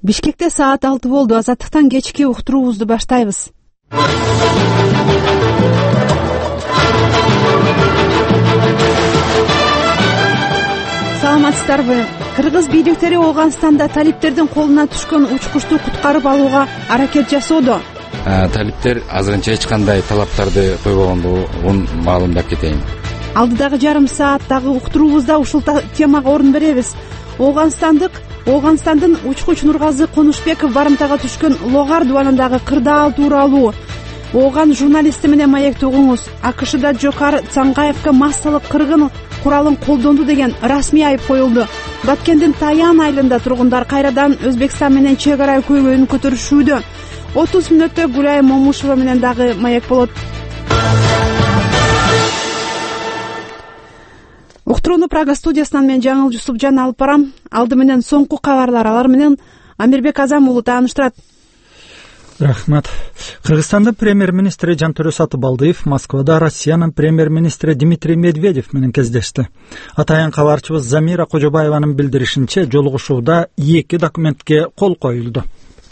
Бишкекте саат 6 болду. Азаттыктан кечки уктуруубузду баштайбыз. Саламатсыздарбы? Кыргыз бийликтери Ооганстанда талиптердин колуна түшкөн учкучту куткарып алууга аракет жасоодо. Талиптер азырынча эч кандай талаптарды койбогондугун маалымдап кетейин. Алдыдагы жарым сааттагы уктуруубузда ушул темага орун беребиз. Ооганстандын учкуч Нургазы Конушбеков барымтага түшкөн Логар дубанындагы кырдаал тууралуу Ооган журналисти менен маекти угуңуз. АКШда Жокар Цангаевка массалык кыргын куралын колдонду деген расмий айып коюлду. Баткендин Таян айылында тургундар кайрадан Өзбекстан менен чек ара көйгөйүн көтөрүшүүдө. 30 мүнөттө Гүлай Момушева менен дагы маек болот. Уктурууну Прага студиясынан мен Жаңыл Жусупжан алып барам. Алды менен соңку кабарлар, алар менен Амирбек Азам уулу тааныштырат. Рахмат. Кыргызстандын премьер-министри Жантөрө Сатыбалдыев Москвада Россиянын премьер-министри Дмитрий Медведев менен кездешти. Атайын кабарчыбыз Замира Кожобаеванын билдиришинче, жолугушууда 2 документке кол коюлду.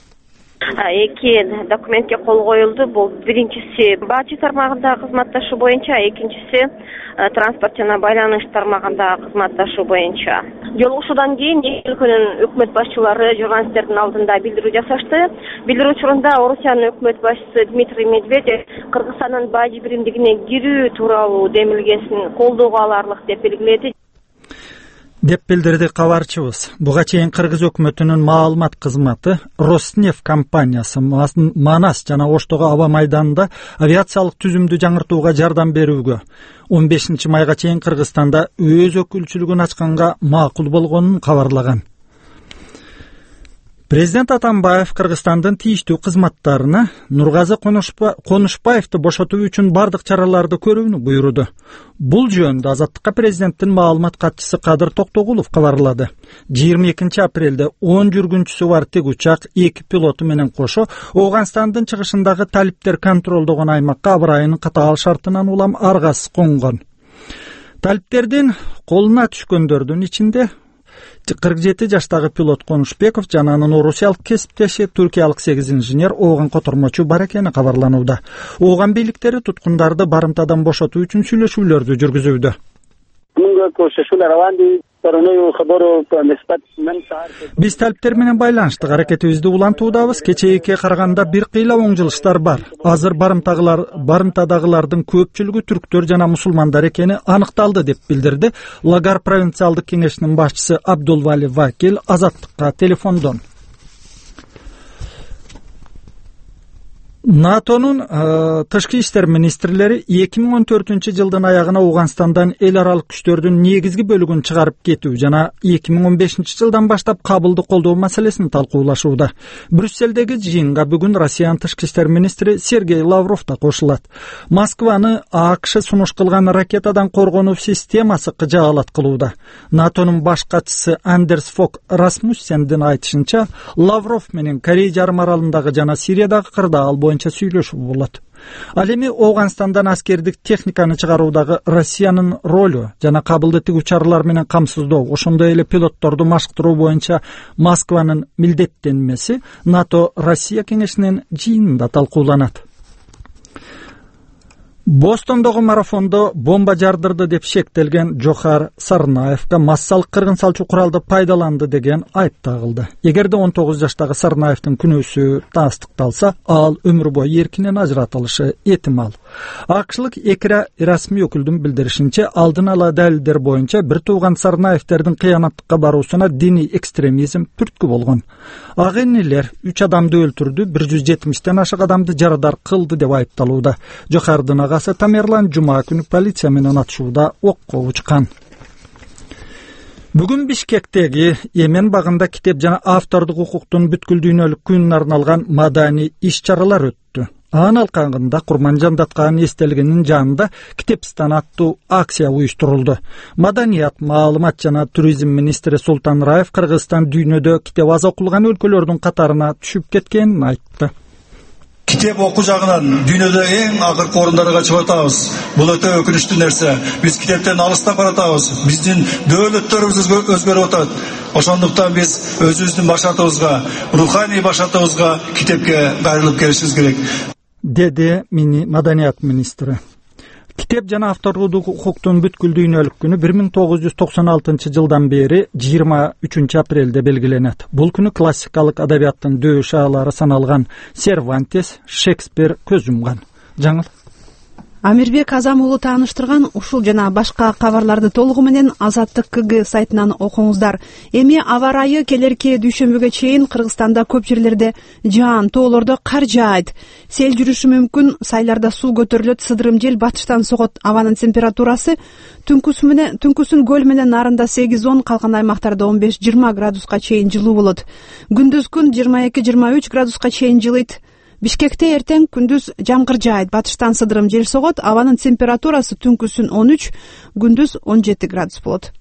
2 документке кол коюлду. Бул биринчиси бажы тармагындагы кызматташуу боюнча, экинчиси транспорт жана байланыш тармагындагы кызматташуу боюнча. Жолугушуудан кийин өлкөнүн өкмөт башчылары журналисттердин алдында билдирүү жасашты. Билдирүү учурунда Орусиянын өкмөт башчысы Дмитрий Медведев Кыргызстандын бажы биримдигине кирүү тууралуу демилгесин колдоого аларлык деп белгиледи. Деп билдирди кабарчыбыз. Буга чейин Кыргыз өкмөтүнүн маалымат кызматы Роснефть компаниясы Манас жана Оштогу аба майданында авиациялык түзүмдү жаңыртууга жардам берүүгө 15 майга чейин Кыргызстанда өз өкүлчүлүгүн ачканга макул болгонун кабарлаган. Президент Атамбаев Кыргызстандын тийиштүү кызматтарына Нургазы Конушбаевди бошотуу үчүн бардык чараларды көрүүнү буйруду. Бул жөнүндө Азаттыкка президенттин маалымат катчысы Кадыр Токтогулов кабарлады. 22 апрелде 10 жүргүнчүсү бар тик учак 2 пилоту менен кошо Ооганстандын чыгышындагы талиптер контролдогон аймакка абрайынын катаал шартынан улам аргасыз конгон. Талиптердин колуна түшкөндөрдүн ичинде 47 жаштагы пилот Конушбеков жана анын орусиялык кесиптеши туркиялык 8 инженер Ооган котормочу бар экени кабарланууда. Ооган бийликтери туткундарды барымтадан бошотуу үчүн сүйлөшүүлөрдү жүргүзүүдө. Биз талиптер менен байланыштык аракетибизди улантуудабыз. Кечээкке караганда бир кыйла оңжулуштар бар. Азыр барымтадагылардын көпчүлүгү түрктөр жана мусулмандар экени аныкталды деп билдирди Лагар провинциалдык кеңешинин башчысы Абдулвали Вакил Азаттыкка телефондон. НАТОнун тышкы иштер министрлери 2014-жылдын аягына Ооганстандан эл аралык күчтөрдүн негизги бөлүгүн чыгарып кетүү жана 2015-жылдан баштап кабылды колдоо маселесин талкуулашууда. Брюсселдеги жыйынга бүгүн Россиянын тышкы иштер министри Сергей Лавров да кошулат. Москваны АКШ сунуш кылган ракетадан коргонуу системасы кыжаалат кылууда. НАТОнун баш катчысы Андерс Фок Расмуссендин айтышынча, Лавров менен Корей жарым аралындагы жана Сириядагы кырдаал боюнча сүйлөшүү болот. Ал эми Ооганстандан аскердик техниканы чыгаруудагы Россиянын ролу жана кабылдык учарлар менен камсыздоо, ошондой эле пилотторду машыктыруу боюнча Москванын милдеттенмеси НАТО Россия кеңешинин жыйынында талкууланат. Бостондогу марафондо бомба жардырды деп шектелген Жохар Сарнаевга массалык кыргын салчу куралды пайдаланды деген айып тагылды. Эгерде 19 жаштагы Сарнаевдин күнөөсү тастыкталса, ал өмүр бою эркинен ажыратылышы этимал. АКШлык экира расмий өкүлдүн билдиришинче, алдын ала далилдер боюнча бир тууган Сарнаевдердин кыянаттыкка баруусуна диний экстремизм түрткү болгон. Ак энелер 3 адамды өлтүрдү, 170тен ашык адамды жарадар кылды деп айыпталууда. Жохардын агасы Тамерлан жума күнү полиция менен атышууда окко учкан. Бүгүн Бишкектеги Эмен багында китеп жана автордук укуктун бүткүл дүйнөлүк күнүнө арналган мадани иш-чаралар өттү. Анын алкагында Курманжан Датканын эстелигинин жанында Китепстан аттуу акция уюштурулду. Маданият, маалымат жана туризм министри Султан Раев Кыргызстан дүйнөдө китеп аз окулган өлкөлөрдүн катарына түшүп кеткенин айтты. Китеп окуу жагынан дүйнөдө эң акыркы орундарга чыгып атабыз. Бул өтө өкүнүчтүү нерсе. Биз китептен алыстап баратабыз. Биздин дөөлөттөрүбүз өзгөрүп атат. Ошондуктан биз өзүбүздүн башатыбызга, руханий башатыбызга китепке кайрылып келишибиз керек. Деди маданият министри. Китеп жана авторлук укуктун бүткүл дүйнөлүк күнү 1996-жылдан бери 23 апрелде белгиленет. Бул күнү классикалык адабияттын дөө шаалары саналган Сервантес, Шекспир көз жумган. Жаңыл Амирбек Азам уулу тааныштырган ушул жана башка кабарларды толугу менен Азаттык КГ сайтынан окуңуздар. Эми аба ырайы келерки дүйшөмбүгө чейин Кыргызстанда көп жерлерде жаан, тоолордо кар жаайт. Сел жүрүшү мүмкүн, сайларда суу көтөрүлөт, сыдырым жел батыштан согот. Абанын температурасы түнкүсүн көл менен нарында 8-10, калган аймактарда 15-20 градуска чейин жылуу болот. Күндүз күн 22-23 градуска чейин жылыйт. Бишкекте эртең күндүз жамгыр жаайт, батыштан сыдырым жел согот. Абанын температурасы түнкүсүн 13, күндүз 17 градус болот.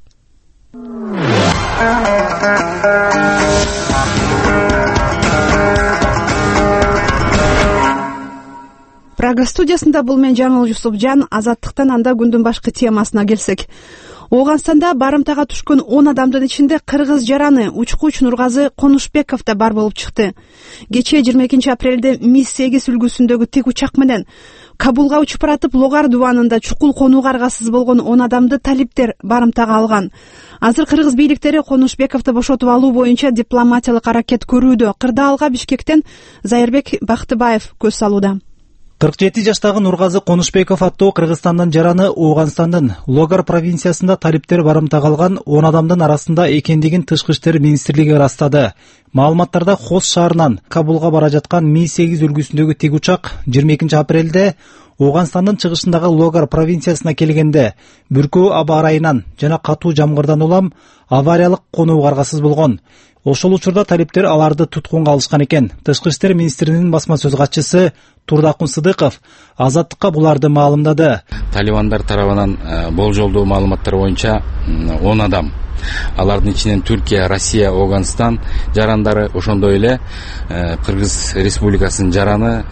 Прага студиясында бул мен Жаңыл Жусупжан. Азаттыктан анда күндүн башкы темасына келсек. Ооганстанда барымтага түшкөн 10 адамдын ичинде кыргыз жараны учкуч Нургазы Конушбеков да бар болуп чыкты. Кечээ 22 апрелде Ми-8 үлгүсүндөгү тик учак менен Кабулга учуп баратып, Логар дубанында чукул конууга аргасыз болгон 10 адамды талиптер барымтага алган. Азыр кыргыз бийликтери Конушбековду бошотуп алуу боюнча дипломатиялык аракет көрүүдө. Кырдаалга Бишкектен Зайырбек Бактыбаев көз салууда. 47 жаштагы Нургазы Конушбеков аттуу Кыргызстандын жараны Ооганстандын Логар провинциясында талиптер барымтага алган 10 адамдын арасында экендигин Тышкы иштер министрлиги ырастады. Маалыматтарда Хос шаарынан Кабулга бара жаткан Ми-8 үлгүсүндөгү тик учак 22 апрелде Ооганстандын чыгышындагы Логар провинциясына келгенде бүркөө аба ырайынан жана катуу жамгырдан улам авариялык конууга аргасыз болгон. Ошол учурда талиптер аларды туткунга алышкан экен. Тышкы иштер министринин басма сөз катчысы Турдакун Сыдыков Азаттыкка буларды маалымдады. Талибандар тарабынан болжолдуу маалыматтар боюнча 10 адам. Алардын ичинен Түркия, Россия, Ооганстан жарандары, ошондой эле Кыргыз Республикасынын жараны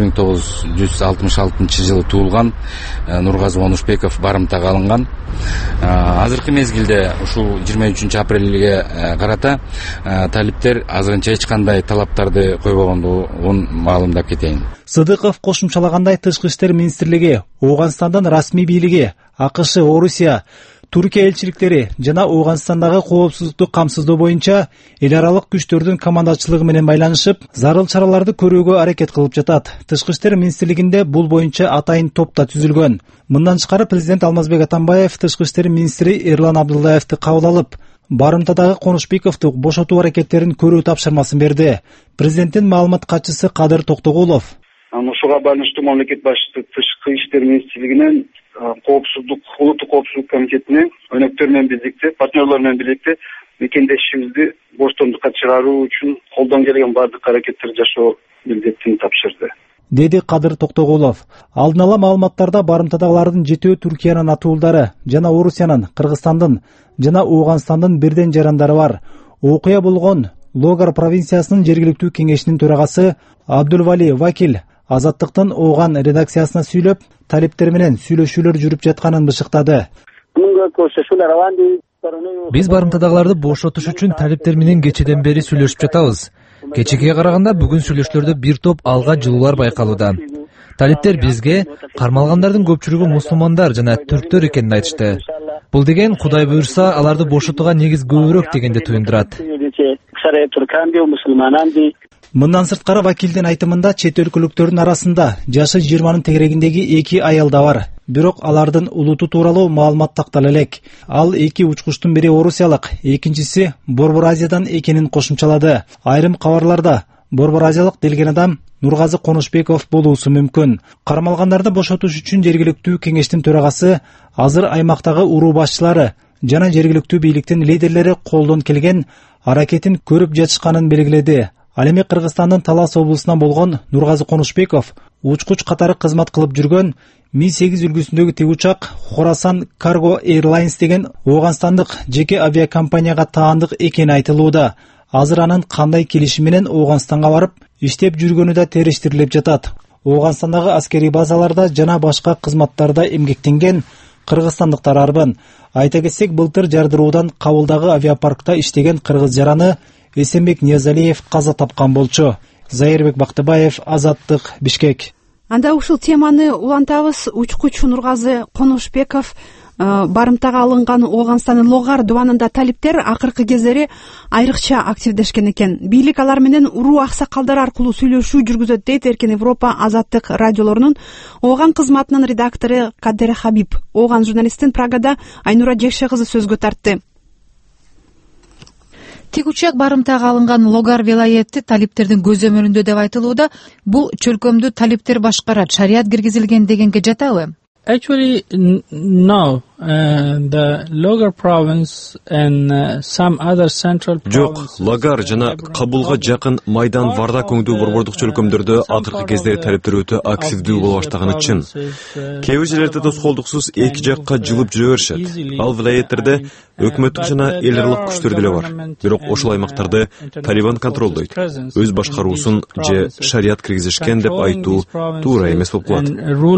1966 жылы туулган Нургазы Конушбеков барымтага алынган. Азыркы мезгилде ушул 23 апрелге карата талиптер азырынча эч кандай талаптарды койбогондугун маалымдап кетейин. Сыдыков кошумчалагандай, Тышкы иштер министрлиги Ооганстандын расмий бийлиги, АКШ, Орусия, Түркия элчиликтери жана Ооганстандагы коопсуздукту камсыздоо боюнча эл аралык күчтөрдүн командачылыгы менен байланышып, зарыл чараларды көрүүгө аракет кылып жатат. Тышкы иштер министрлигинде бул боюнча атайын топ да түзүлгөн. Мындан тышкары президент Алмазбек Атамбаев Тышкы иштер министри Эрлан Абдуллаевди кабыл алып, барымтадагы Конушбековду бошотуу аракеттерин көрүү тапшырмасын берди. Президенттин маалымат катчысы Кадыр Токтогулов ушуга байланыштуу мамлекет башчысы Тышкы иштер министрлигинен улуттук коопсуздук комитетине өнөктөр менен биздикте, партнерлор менен биздикте мекендешибизди боштондукка чыгаруу үчүн колдон келген бардык аракеттерди жашоо милдетин тапшырды, деди Кадыр Токтогулов. Алдын ала маалыматтарда барымтадагылардын 7 Түркиянын атуулдары жана Орусиянын, Кыргызстандын жана Ооганстандын бирден жарандары бар. Окуя болгон Логар провинциясынын жергиликтүү кеңешинин төрагасы Абдулвали Вакил Азаттыктын Ооган редакциясына сүйлөп, талиптер менен сүйлөшүүлөр жүрүп жатканын бышыктады. Биз барымтадагыларды бошотуш үчүн талиптер менен кечеден бери сүйлөшүп жатабыз. Кечээге караганда бүгүн сүйлөшүүлөрдө бир топ алга жылуулар байкалууда. Талиптер бизге кармалгандардын көпчүлүгү мусулмандар жана түрктөр экенин айтышты. Бул деген Кудай буйрса аларды бошотууга негиз көбүрөөк дегенди туюндурат. Мындан сырткары вакилдин айтымында чет өлкөлүктөрдүн арасында жашы 20-нын тегерегиндеги 2 аял да бар. Бирок алардын улуту тууралуу маалымат тактала элек. Ал 2 учкучтун бири орусиялык, экинчиси Борбор Азиядан экенин кошумчалады. Айрым кабарларда Борбор Азиялык делген адам Нургазы Конушбеков болуусу мүмкүн. Кармалгандарды бошотуш үчүн жергиликтүү кеңештин төрагасы азыр аймактагы уруу башчылары жана жергиликтүү бийликтин лидерлери колдон келген аракетин көрүп жатышканын белгиледи. Ал эми Кыргызстандын Талас облусунан болгон Нургазы Конушбеков учкуч катары кызмат кылып жүргөн Ми-8 үлгүсүндөгү тик учак Хорасан Cargo Airlines деген Ооганстандык жеке авиакомпанияга таандык экени айтылууда. Азыр анын кандай келишим менен Ооганстанга барып, иштеп жүргөнү да териштирилип жатат. Ооганстандагы аскерий базаларда жана башка кызматтарда эмгектенген кыргызстандыктар арбын. Айта кетсек, былтыр жардыруудан Кабылдагы авиапаркта иштеген кыргыз жараны Эсенбек Ниязалиев каза тапкан болчу. Зайырбек Бактыбаев, Азаттык, Бишкек. Анда ушул теманы улантабыз. Учкуч Нургазы Конушбеков барымтага алынган Ооганстандын Логар дубанында талиптер акыркы кездери айрыкча активдешкен экен. Бийлик алар менен уруу аксакалдар аркылуу сүйлөшүү жүргүзөт дейт Эркин Европа Азаттык радиолорунун Ооган кызматынын редактору Кадер Хабиб. Ооган журналисттин Прагада Айнура Жекше кызы сөзгө тартты. Тик учак барымтага алынган Логар вилаети талиптердин көзөмөлүндө деп айтылууда. Бул чөлкөмдү талиптер башкарат, шарият киргизилген дегенге жатабы? Actually, no. The Logar province and some other central provinces. Жок, Лагар жана Кабулга жакын Майдан Варда көңдүү борбордук чөлкөмдөрдө акыркы кезде талиптер өтө активдүү боло баштаганы чын. Кээ бир жерлерде тоскоолдуксуз эки жакка жылып жүрө беришет. Ал вилаеттерде өкмөттүк жана эл аралык күчтөр деле бар. Бирок ошол аймактарды Талибан контролдойт. Өз башкаруусун же шарият киргизишкен деп айтуу туура эмес болуп калат.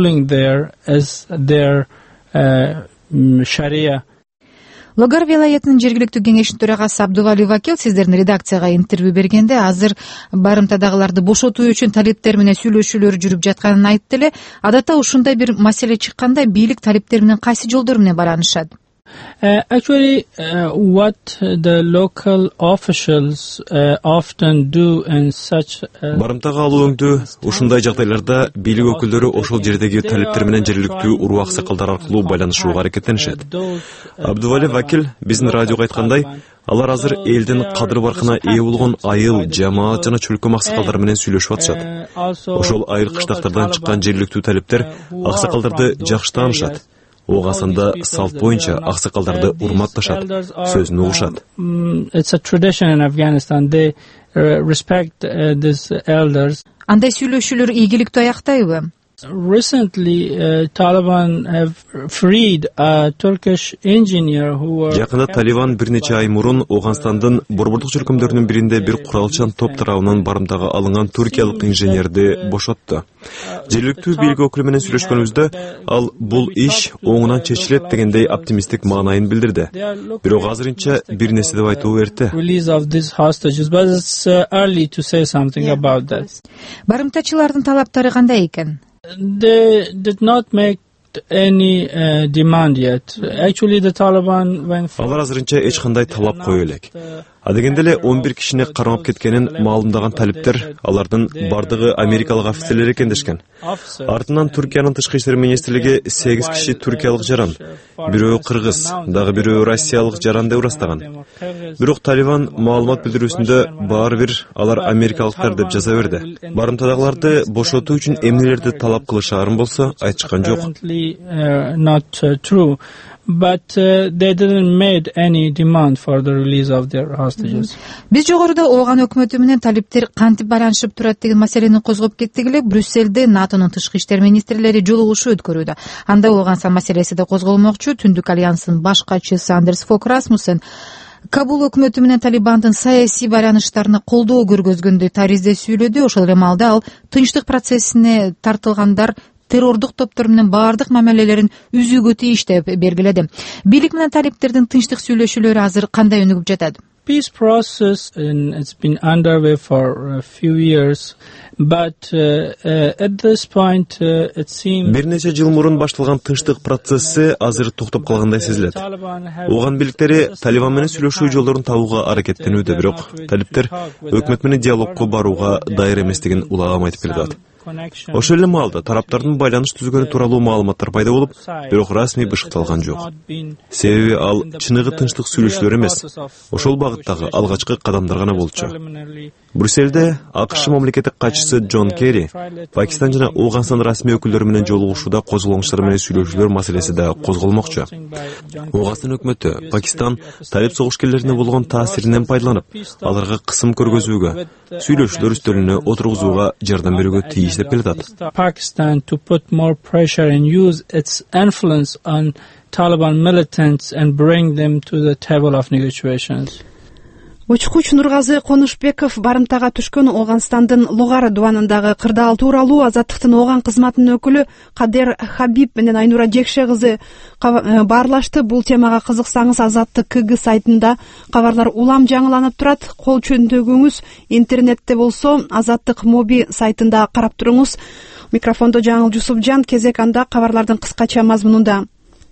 Логар вилаетинин жергиликтүү кеңешинин төрагасы Абдували Вакил сиздердин редакцияга интервью бергенде азыр барымтадагыларды бошотуу үчүн талиптер менен сүйлөшүүлөр жүрүп жатканын айтты эле. Адатта ушундай бир маселе чыкканда бийлик талиптер менен кайсы жолдор менен баранышат? Actually, what the local officials often do in such барымтага алуу өңдүү ушундай жагдайларда бийлик өкүлдөрү ошол жердеги талиптер менен жергиликтүү уруу аксакалдар аркылуу байланышууга аракеттенишет. Абдували Вакил биздин радиого айткандай, алар азыр элдин кадыр баркына ээ болгон айыл, жамаат жана чөлкөм аксакалдар менен сүйлөшүп атышат. Ошол айыл кыштактардан чыккан жергиликтүү талиптер аксакалдарды жакшы таанышат. Ооганстанда салт боюнча аксакалдарды урматташат, сөзүн угушат. It's a tradition in Afghanistan. They respect these elders. Андай сүйлөшүүлөр ийгиликтүү аяктайбы? Recently, Taliban have freed a Turkish engineer who were... Жакында Талибан бир нече ай мурун Ооганстандын борбордук чөлкөмдөрүнүн биринде бир куралчан топ тарабынан барымтага алынган туркиялык инженерди бошотту. Жергиликтүү бийлик өкүлү менен сүйлөшкөнүбүздө ал бул иш оңунан чечилет дегендей оптимисттик маанайын билдирди. Бирок азырынча бир нерсе деп айтуу эрте. Барымтачылардын талаптары кандай экен? They did not make any demand yet. Actually, the Taliban went for... Алар азырынча эч кандай талап кое элек. Адегенде эле 11 кишини кармап кеткенин маалымдаган талиптер алардын бардыгы америкалык офицерлер экендешкен. Артынан Туркиянын тышкы иштер министрлиги 8 киши туркиялык жаран, бирөө кыргыз, дагы бирөө россиялык жаран деп ырастаган. Бирок Талибан маалымат билдирүүсүндө баары бир алар америкалыктар деп жаза берди. Барымтадагыларды бошотуу үчүн эмнелерди талап кылышаарын болсо айтышкан жок. Not true, but they didn't made any demand for the release of their hostages. Биз жогоруда Ооган өкмөтү менен талиптер кантип байланышып турат деген маселени козгоп кеттик эле. Брюсселде НАТОнун тышкы иштер министрлери жолугушуу өткөрүүдө. Анда Ооганстан маселеси да козголмокчу. Түндүк альянстын баш катчысы Андерс Фок Расмуссен Кабул өкмөтү менен Талибандын саясий байланыштарына колдоо көргөзгөндү таризде сүйлөдү. Ошол эле маалда ал тынчтык процессине тартылгандар террордук топтор менен баардык мамилелерин үзүүгө тийиш деп белгиледи. Бийлик менен талиптердин тынчтык сүйлөшүүлөрү азыр кандай өнүгүп жатат? Peace process and it's been underway for a few years, but at this point it seems бир нече жыл мурун башталган тынчтык процесси азыр токтоп калгандай сезилет. Ооган бийликтери Талибан менен сүйлөшүү жолдорун табууга аракеттенүүдө, бирок талиптер өкмөт менен диалогко барууга дайыр эместигин улагам айтып келатат. Ошол эле маалда тараптардын байланыш түзгөнү тууралуу маалыматтар пайда болуп, бирок расмий бышыкталган жок. Себеби ал чыныгы тынчтык сүйлөшүүлөр эмес, ошол багыттагы алгачкы кадамдар гана болчу. Брюсселде АКШ мамлекеттик катчысы Джон Керри Пакистан жана Ооганстан расмий өкүлдөрү менен жолугушууда козголоңуштар менен сүйлөшүүлөр маселеси да козголмокчу. Ооганстан өкмөтү Пакистан талип согушкерлерине болгон таасиринен пайдаланып, аларга кысым көргөзүүгө, сүйлөшүүлөр үстөлүнө отургузууга жардам берүүгө тийиш деп келатат. Pakistan to put more pressure and use its influence on Taliban militants and bring them to the table of negotiations. Учкуч Нургазы Конушбеков барымтага түшкөн Ооганстандын Логар дубанындагы кырдаал тууралуу Азаттыктын Ооган кызматынын өкүлү Кадер Хабиб менен Айнура Жекше кызы баарлашты. Бул темага кызыксаңыз Азаттык КГ сайтында кабарлар улам жаңыланып турат. Кол чөнтөгүңүз интернетте болсо Азаттык моби сайтында карап туруңуз. Микрофондо Жаңыл Жусупжан, кезек анда кабарлардын кыскача мазмунунда.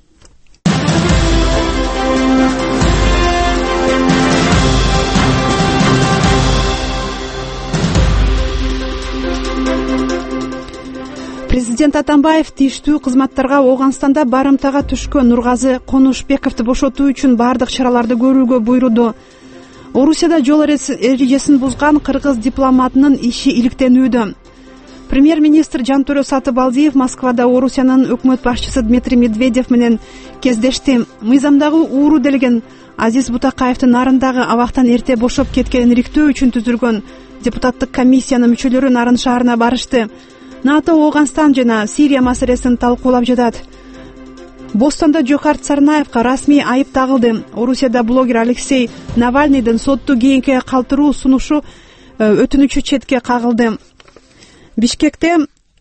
Президент Атамбаев тийиштүү кызматтарга Ооганстанда барымтага түшкөн Нургазы Конушбековду бошотуу үчүн бардык чараларды көрүүгө буйруду. Орусияда жол эрежесин бузган кыргыз дипломатынын иши иликтенүүдө. Премьер-министр Жантөрө Сатыбалдиев Москвада Орусиянын өкмөт башчысы Дмитрий Медведев менен кездешти. Мыйзамдагы ууру делген Азиз Бутакаевдин нарындагы абактан эрте бошоп кеткенин ириктөө үчүн түзүлгөн депутаттык комиссиянын мүчөлөрү Нарын шаарына барышты. НАТО Ооганстан жана Сирия маселесин талкуулап жатат. Бостонда Жохар Царнаевка расмий айып тагылды. Орусияда блогер Алексей Навальныйдын сотту кийинки калтыруу сунушу өтүнүчү четке кагылды. Бишкекте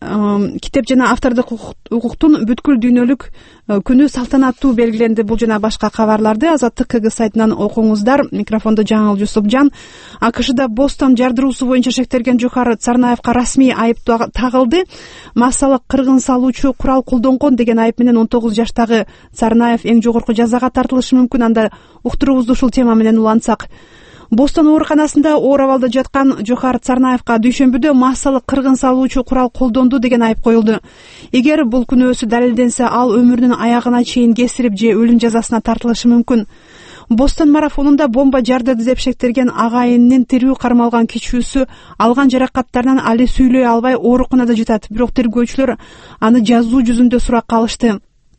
китеп жана автордук укуктун бүткүл дүйнөлүк күнү салтанаттуу белгиленди. Бул жана башка кабарларды Азаттык КГ сайтынан окуңуздар. Микрофондо Жаңыл Жусупжан. АКШда Бостон жардыруусу боюнча шектелген Жохар Царнаевка расмий айып тагылды. Массалык кыргын салуучу курал колдонгон деген айып менен 19 жаштагы Царнаев эң жогорку жазага тартылышы мүмкүн. Анда уктуруубузду ушул тема менен улантсак. Бостон ооруканасында оор абалда жаткан Жохар Царнаевка дүйшөмбүдө массалык кыргын салуучу курал колдонду деген айып коюлду. Эгер бул күнөөсү далилденсе, ал өмүрүнүн аягына чейин кесирип же өлүм жазасына тартылышы мүмкүн. Бостон марафонунда бомба жардырды деп шектелген агайынынын тирүү кармалган кичүүсү алган жаракаттарынан али сүйлөй албай ооруканада жатат. Бирок тергөөчүлөр аны жазуу жүзүндө суракка алышты.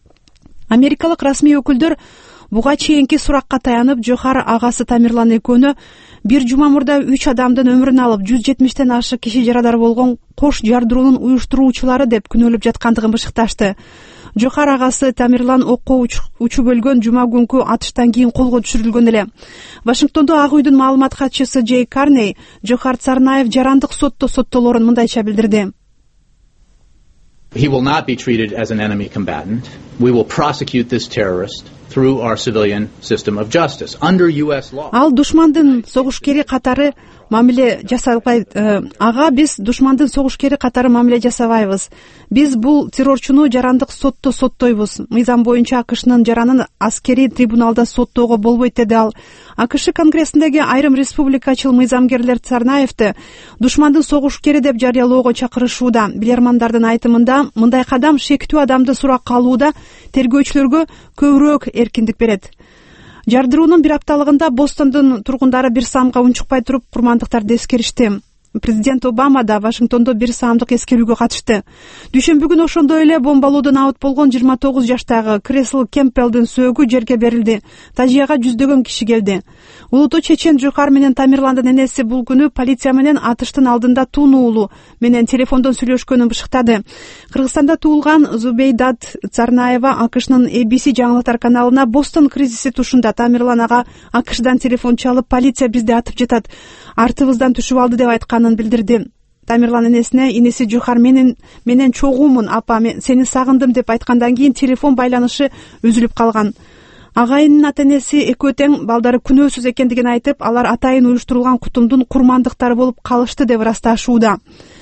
Америкалык расмий өкүлдөр буга чейинки суракка таянып, Жохар агасы Тамирлан экөөнү бир жума мурда 3 адамдын өмүрүн алып, 170тен ашык киши жарадар болгон кош жардыруунун уюштуруучулары деп күнөөлөп жаткандыгын бышыкташты. Жохар агасы Тамирлан окко учуп өлгөн жума күнкү атыштан кийин колго түшүрүлгөн эле. Вашингтондо Ак үйдүн маалымат катчысы Джей Карней Жохар Царнаев жарандык сотто соттолорун мындайча билдирди. He will not be treated as an enemy combatant. We will prosecute this terrorist through our civilian system of justice under US law. Ал душмандын согушкери катары мамиле жасалбайт. Ага биз душмандын согушкери катары мамиле жасабайбыз. Биз бул террорчуну жарандык сотто соттойбуз. Мыйзам боюнча АКШнын жаранын аскерий трибуналда соттоого болбойт деди ал. АКШ конгрессиндеги айрым республикачыл мыйзамгерлер Царнаевди душмандын согушкери деп жарыялоого чакырышууда. Билермандардын айтымында мындай кадам шектүү адамды суракка алууда тергөөчүлөргө көбүрөөк эркиндик берет. Жардыруунун бир апталыгында Бостондун тургундары бир саамга унчукпай туруп курмандыктарды эскеришти. Президент Обама да Вашингтондо бир саамдык эскерүүгө катышты. Дүйшөмбү күнү ошондой эле бомбалоодон абыт болгон 29 жаштагы Кресл Кемпелдин сөөгү жерге берилди. Тажияга жүздөгөн киши келди. Улуттуу чечен Жохар менен Тамирландын энеси бул күнү полиция менен атыштын алдында тун уулу менен телефондон сүйлөшкөнүн бышыктады. Кыргызстанда туулган Зубейдат Царнаева АКШнын ABC жаңылыктар каналына Бостон кризиси тушунда Тамирлан ага АКШдан телефон чалып, полиция бизди атып жатат, артыбыздан түшүп алды деп айтканын билдирди. Тамирлан энесине инеси Жохар менен чогуумун апа, мен сени сагындым деп айткандан кийин телефон байланышы үзүлүп калган. Агайынын ата-энеси экөө тең балдары күнөөсүз экендигин айтып, алар атайын уюштурулган кутумдун курмандыктары болуп калышты деп ырасташууда.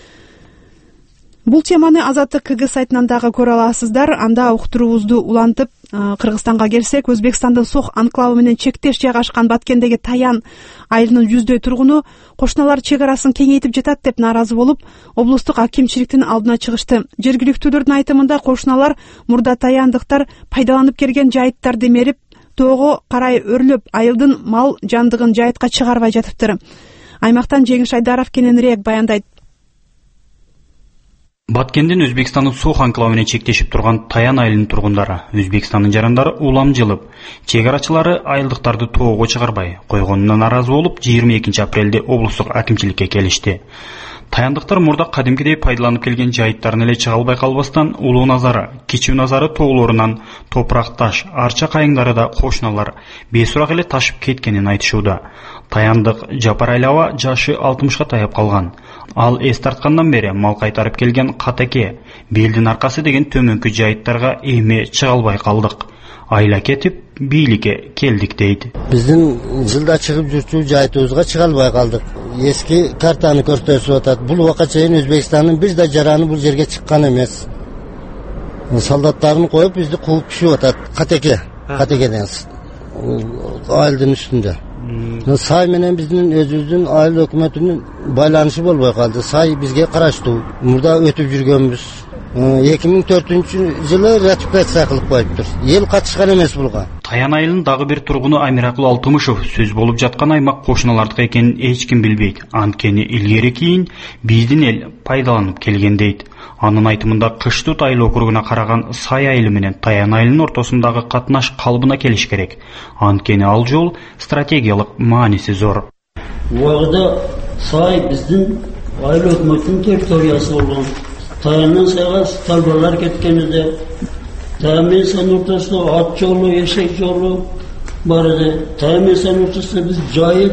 Бул теманы Азаттык КГ сайтынан дагы көрө аласыздар. Анда уктуруубузду улантып, Кыргызстанга келсек, Өзбекстандын Сох анклавы менен чектеш жайгашкан Баткендеги Таян айылынын жүздөй тургуну кошуналар чек арасын кеңейтип жатат деп нааразы болуп, облустук акимчиликтин алдына чыгышты. Жергиликтүүлөрдүн айтымында кошуналар мурда таяндыктар пайдаланып келген жайыттарды мерип, тоого карай өрлөп, айылдын мал жандыгын жайытка чыгарбай жатыптыр. Аймактан Жеңиш Айдаров кененирээк баяндайт. Баткендин Өзбекстандын Сох анклавына чектешип турган Таян айылынын тургундары, Өзбекстандын жарандары улам жылып, чек арачылары айылдыктарды тоого чыгарбай койгонуна нааразы болуп, 22 апрелде облустук акимчиликке келишти. Таяндыктар мурда кадимкидей пайдаланып келген жайыттарын эле чыга албай калбастан, улуу назары, кичүү назары тоолорунан топурак таш, арча кайыңдары да кошуналар бейсурак эле ташып кеткенин айтышууда. Таяндык Жапар Айлаба жашы 60-ка таяп калган. Ал эс тарткандан бери мал кайтарып келген Катеке, белдин аркасы деген төмөнкү жайыттарга эме чыга албай калдык. Айла кетип, бийликке келдик дейт. Биздин жылда чыгып жүрчү жайытыбызга чыга албай калдык. Эски картаны көрсөтүп атат. Бул убакка чейин Өзбекстандын бир да жараны бул жерге чыккан эмес. Солдаттарын коюп бизди кууп түшүп атат. Катекеден айылдын үстүндө. Сай менен биздин өзүбүздүн айыл өкмөтүнүн байланышы болбой калды. Сай бизге караштуу. Мурда өтүп жүргөнбүз. 2004-жылы ратификация кылып коюптур. Эл катышкан эмес булга. Таян айылынын дагы бир тургуну Амиракул Алтымышев сөз болуп жаткан аймак кошуналардык экенин эч ким билбейт. Анткени илгери кийин биздин эл пайдаланып келген дейт. Анын айтымында Кыштут айыл округуна караган Сай айылы менен Таян айылынын ортосундагы катнаш калыбына келиш керек. Анткени ал жол стратегиялык мааниси зор. Убагыда Сай биздин айыл өкмөтүнүн территориясы болгон. Таяндан Сайга талбарлар кеткенде, Таян Сайдын ортосунда ат жолу, эшек жолу бар эди. Таян Сайдын ортосунда биз жайып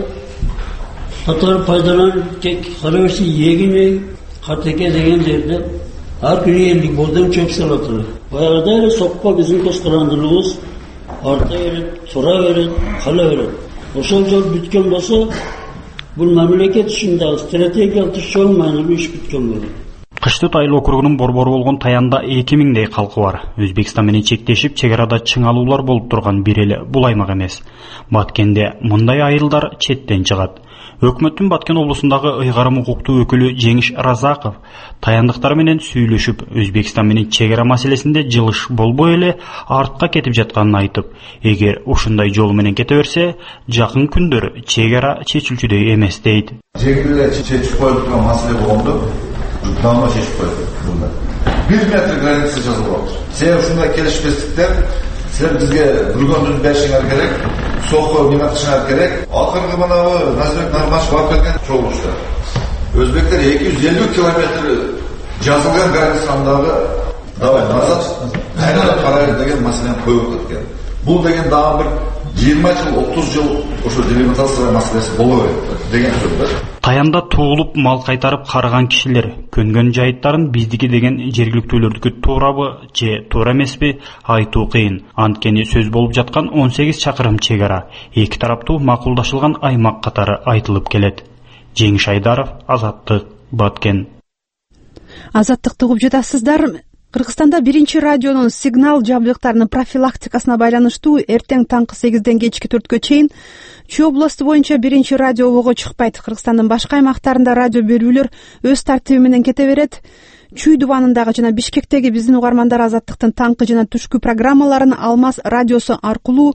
катары пайдаланып кара берсе егине Катеке деген жерде ар күнү 50 болдон чөп салатыр. Баягыда эле сокко биздин көз-карандылыгыбыз арта берет, тура берет, кала берет. Ошол жол бүткөн болсо, бул мамлекет үчүн дагы стратегиялык чоң маанилүү иш бүткөн болот. Кыштут айыл округунун борбору болгон Таянда 2000дей калкы бар. Өзбекстан менен чектешип, чек арада чыңалуулар болуп турган бир эле бул аймак эмес. Баткенде мындай айылдар четтен чыгат. Өкмөттүн Баткен облусундагы ыйгарым укуктуу өкүлү Жеңиш Разаков таяндыктар менен сүйлөшүп, Өзбекстан менен чек ара маселесинде жылыш болбой эле артка кетип жатканын айтып, эгер ушундай жол менен кете берсе, жакын күндөр чек ара чечилчүдөй эмес дейт. Жеңилдер чечип коюп турган маселе болгондо давно шешип коюлду. 1 метр граница жазылып. Себеби ушундай келишпестиктер силер бизге бүргөндүн беришиңер керек, сокко минатышыңар керек. Акыркы манабы Назирбек Нармашев алып келген чогулушта өзбектер 250 километр жазылган границандагы давай назад айнала карайлы деген маселени коюп кеткен. Бул деген дагы бир 20 жыл, 30 жыл ошо делимитация маселеси боло берет деген сөз. Таянда туулуп мал кайтарып карыган кишилер көнгөн жайыттарын биздики деген жергиликтүүлөрдүкү туурабы же туура эмеспи айтуу кыйын. Анткени сөз болуп жаткан 18 чакырым чек ара эки тараптуу макулдашылган аймак катары айтылып келет. Жеңиш Айдаров, Азаттык, Баткен. Азаттыкты угуп жатасыздар. Кыргызстанда 1-радионун сигнал жабдыктарынын профилактикасына байланыштуу эртең таңкы 8ден кечки 4кө чейин Чүй областы боюнча 1-радио обого чыкпайт. Кыргызстандын башка аймактарында радио берүүлөр өз тартиби менен кете берет. Чүй дубанындагы жана Бишкектеги биздин угармандар Азаттыктын таңкы жана түшкү программаларын Алмаз радиосу аркылуу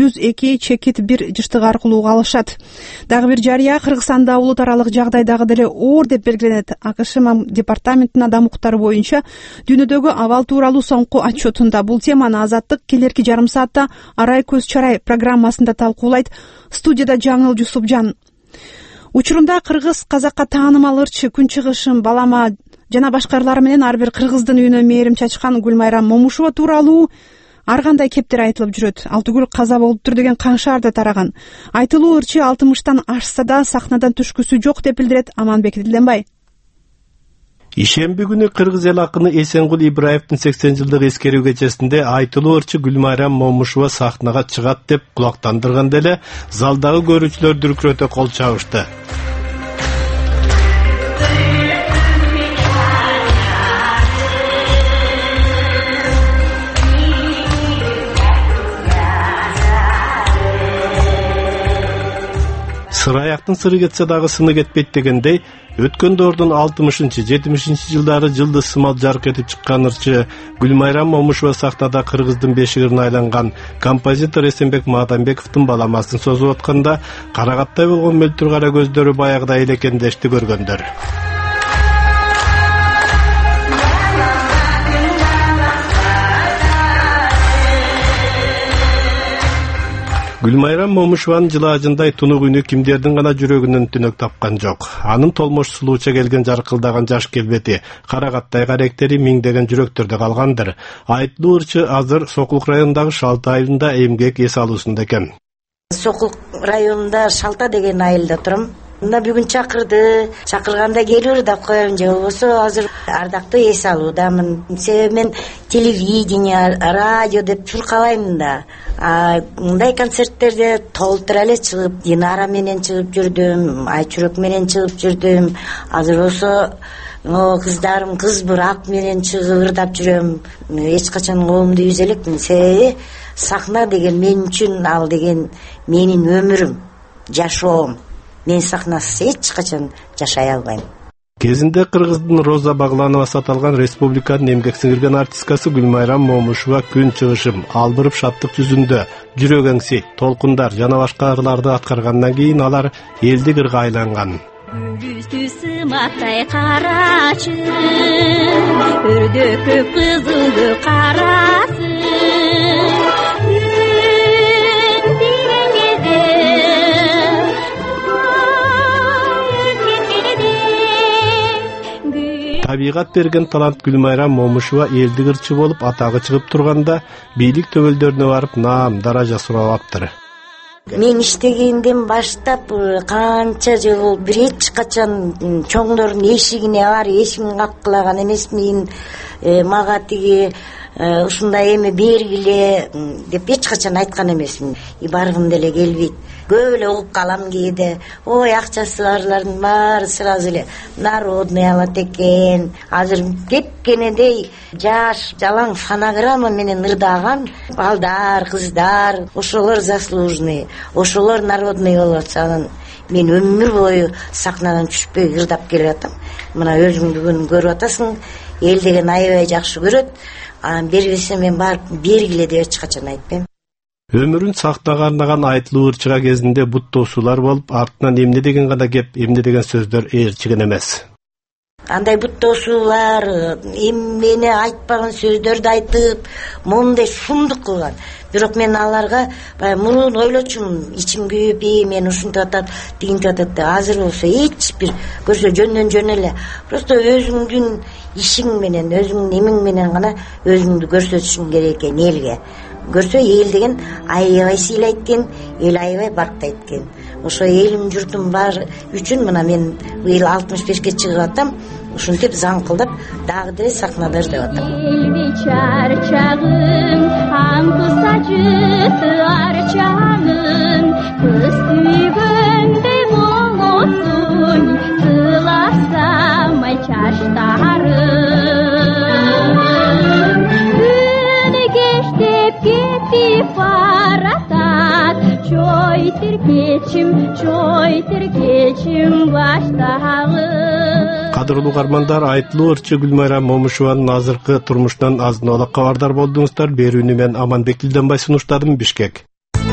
102.1 жыштыгы аркылуу уга алышат. Дагы бир жарыя, Кыргызстанда улут аралык жагдай дагы деле оор деп белгиленет. АКШ департаментинин адам укуктары боюнча дүйнөдөгү абал тууралуу соңку отчетунда бул теманы Азаттык келерки жарым саатта Арай көз чарай программасында талкуулайт. Студияда Жаңыл Жусупжан. Учурунда кыргыз казакка таанымал ырчы, күнчыгышым, балама жана башкалары менен ар бир кыргыздын үйүнө мээрим чачкан Гүлмайрам Момушова тууралуу ар кандай кептер айтылып жүрөт. Ал түгүл каза болуптур деген каңшаарда тараган. Айтылуу ырчы 60тан ашса да сахнадан түшкүсү жок деп билдирет Аманбек Дилденбай. Ишемби күнү кыргыз эл акыны Эсенгул Ибраевдин 80 жылдык эскерүү кечесинде айтылуу ырчы Гүлмайрам Момушова сахнага чыгат деп кулактандырганда эле залдагы көрүүчүлөр дүркүрөтө кол чабышты. Сыраяктын сыры кетсе дагы сыны кетпейт дегендей, өткөн доордун 60-70 жылдары жылдыз сымал жарык этип чыккан ырчы Гүлмайрам Момушова сахнада кыргыздын бешигирин айланган композитор Эсенбек Маатамбековдун баламасын созуп атканда карагаттай болгон мөлтүр кара көздөрү баягыдай элекендешти көргөндөр. Гүлмайрам Момушованын жылаажындай тунук үнү кимдердин гана жүрөгүнөн түнөк тапкан жок. Анын толмош сулууча келген жаркылдаган жаш келбети, карагаттай каректери миңдеген жүрөктөрдө калгандыр. Айтылуу ырчы азыр Сокулук районундагы Шалты айылында эмгек эс алуусунда экен. Сокул районунда Шалта деген айылда турам. Мына бүгүн чакырганда келип да коем, же болбосо азыр ардактуу эс алуудамын. Себеби мен телевидение, радио деп чуркабайм да. Мындай концерттерде толтура эле чыгып, Динара менен чыгып жүрдүм, Айчүрөк менен чыгып жүрдүм. Азыр болсо кыздарым кыз бурак менен чыгып ырдап жүрөм. Эч качан колумду үйзө элекмин. Себеби сахна деген мен үчүн ал деген менин өмүрүм, жашоом. Мен сахнасыз эч качан жашай албайм. Кезинде Кыргыздын Роза Баглановасы аталган республиканын эмгек сиңирген артисткасы Гүлмайрам Момушова күн чыгышым, албырып шаттык жүзүндө, жүрөк эңси, толкундар жана башкаларды аткаргандан кийин алар элдик ырга айланган. Сымактай карачы, өрдөкөп кызылды карасы. Табигат берген талант Гүлмайрам Момушова элдик ырчы болуп атагы чыгып турганда бийлик төбөлдөрүнө барып наам даража суралаптыр. Мен иштегенден баштап канча жыл болуп бир эч качан чоңдордун эшигине бар эшигин каккылаган эмесмин. Мага тиги ушундай эме бергиле деп эч качан айткан эмесмин. Баргым деле келбейт. Көп эле угуп калам кээде. Ой, акчасы барлардын баары сразу эле народный алат экен. Азыр кепкенедей жаш, жалаң фонограмма менен ырдаган балдар, кыздар, ошолор заслуженный, ошолор народный болуп атса, мен өмүр бою сахнадан түшпөй ырдап келе атам. Мына өзүң бүгүн көрүп атасың, эл деген аябай жакшы көрөт. Бербесе мен барып бергиле деп эч качан айтпайм. Өмүрүн сахнага арнаган айтылуу ырчыга кезинде бут тосуулар болуп, артынан эмне деген гана кеп, эмне деген сөздөр ээрчиген эмес. Андай бут тосуулар, эмнени айтпаган сөздөрдү айтып, мондай шумдук кылган. Бирок мен аларга мурун ойлочумун, ичим күйүп, мен ушинтип атат, тигинтип атат деп. Азыр болсо эч бир көрсө жөндөн жөн эле. Просто өзүңдүн ишиң менен, өзүңдүн эмиң менен гана өзүңдү көрсөтүшүң керек экен элге. Көрсө эл деген аябай сыйлайт экен, эл аябай барктайт экен. Ошо элим журтум бар үчүн мына мен быйыл 65-ке чыгып атам. Ушинтип заңкылдап дагы деле сахнада ырдап атам. Элби чарчагым, аңкы сачыты арчаңын, кыз сүйгөндөй болосуң, сыласамай чачтарым. Күн кештеп кетип баратат, чой тиркечим баштагы. Кадырлуу угармандар, айтылуу ырчы Гүлмайрам Момушованын азыркы турмушунан азын-аулак кабардар болдуңуздар. Берүүнү мен Аманбек Дилденбай сунуштадым, Бишкек.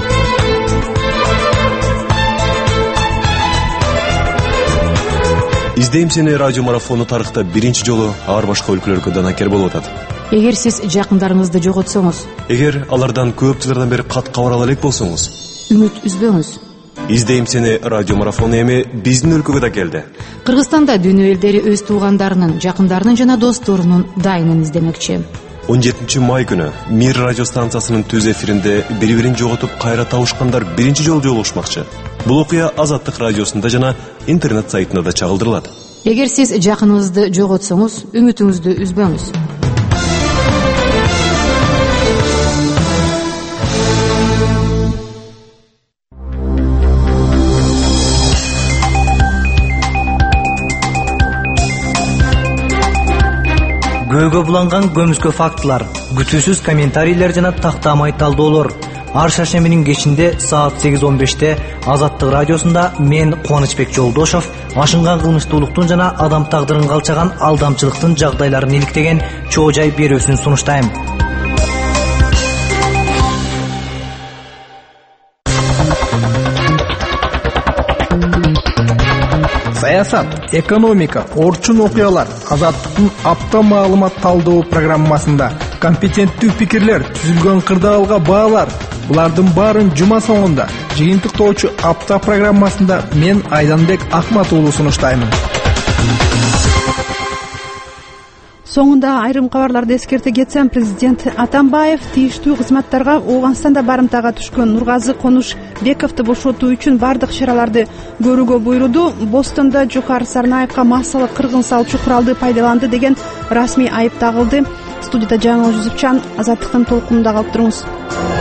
Издейм сени радио марафону тарыхта биринчи жолу ар башка өлкөлөргө данакер болуп атат. Эгер сиз жакындарыңызды жоготсоңуз, эгер алардан көп жылдардан бери кат кабар ала элек болсоңуз, үмүт үзбөңүз. Издейм сени радио марафону эми биздин өлкөгө да келди. Кыргызстанда дүйнө элдери өз туугандарынын, жакындарынын жана досторунун дайынын издемекчи. 17 май күнү Мир радио станциясынын түз эфиринде бири-бирин жоготуп кайра табышкандар биринчи жолу жолугушмакчы. Бул окуя Азаттык радиосунда жана интернет сайтында да чагылдырылат. Эгер сиз жакыныңызды жоготсоңуз, үмүтүңүздү үзбөңүз. Көйгө буланган көмүскө фактылар, күтүүсүз комментарийлер жана тактамай талдоолор. Ар шаршембинин кечинде саат 8:15-те Азаттык радиосунда мен Кубанычбек Жолдошов ашынган кылмыштуулуктун жана адам тагдырын калчаган алдамчылыктын жагдайларын иликтеген чоо жай берүүсүн сунуштайм. Саясат, экономика, орчун окуялар Азаттыктын апта маалымат талдоо программасында компетенттүү пикирлер, түзүлгөн кырдаалга баалар. Булардын баарын жума соңунда жыйынтыктоочу апта программасында мен Айданбек Акмат уулу сунуштаймын. Соңунда айрым кабарларды эскерте кетсем, президент Атамбаев тийиштүү кызматтарга Ооганстанда барымтага түшкөн Нургазы Конушбековду бошотуу үчүн бардык чараларды көрүүгө буйруду. Бостонда Жокар Сарнаевга массалык кыргын салчу куралды пайдаланды деген расмий айып тагылды. Студияда Жаңыл Жүзүпчан, Азаттыктын толкунунда калып туруңуз.